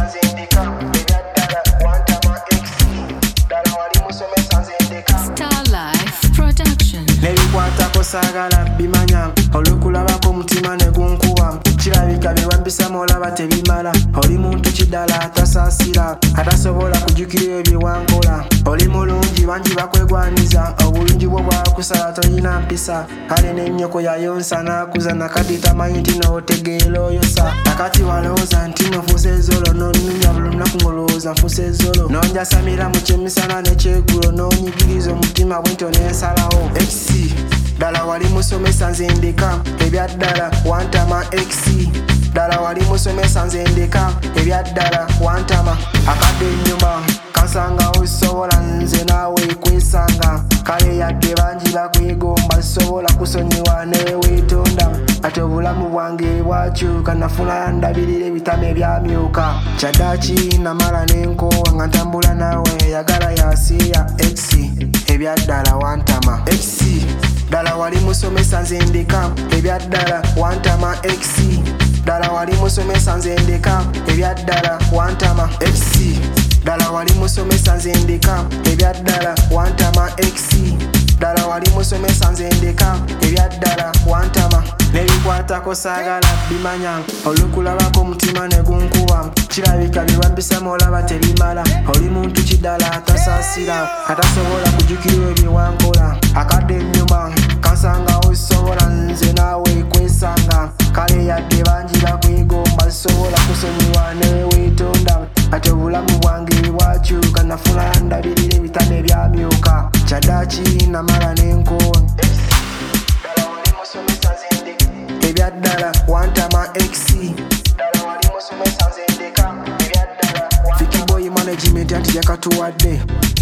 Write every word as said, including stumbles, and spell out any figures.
nzindika ebyaddala wantama X ddala wali musomesa nzindika Star Life Production. Nebikwatako saagala bimanya olukulabako mutima ne gunkuba kirabika biwambisa molaba tebimala oli muntu kiddala atasaasira atasobola kujjukira ebyewankola oli mulungi bangi bakwegwaniza obulungi bwo bwakusala tolina mpisa kale n'ennyoko yayonsa n'akuza nakati tamanyi nti n'otegeera oyosa akati walowooza nti nofuusa ezolo n'onnumya buli lunaku ng'olowooza nfuusa ezolo n'onjasamira mu kyemisana n'ekyegulo n'onyigiriza omutima bwentyo n'ensalawo X ddala wali musomesa nzindika ebyaddala wantama X ddala wali musomesa nzindika ebyaddala wantama akadde ennyuma kansangawo sobola nze naawe kwesanga kale yadde bangi bakwegomba sobola kusonyiwa neweetonda ate obulamu bwange bwakyuka nafuna ndabirira ebitama ebyamyuka kyaddaaki namala n'enkowa nga ntambula naawe yagala yasiya X ebyaddala wantama X ddala wali musomesa nzindika ebyaddala wantama X ddala wali musomesa nzindika ebyaddala wantama X ddala wali musomesa nzindika ebyaddala wantama X ddala wali musomesa nzindika ebyaddala wantama nebikwatako saagala bimanya olukulabako mutima ne gunkuba kirabika biwambisa molaba tebimala oli muntu kiddala atasaasira atasobola kujjukira ebyewankola akadde ennyuma kansangawo sobola nze naawe kwesanga kale yadde bangi bakwegomba sobola kusonyiwa neweetonda ate obulamu bwange bwakyuka nafuna ndabirira ebitama ebyamyuka kyaddaaki namala n'enkowa ebyaddala wantama X Vicky Boy Management anti yakatuwadde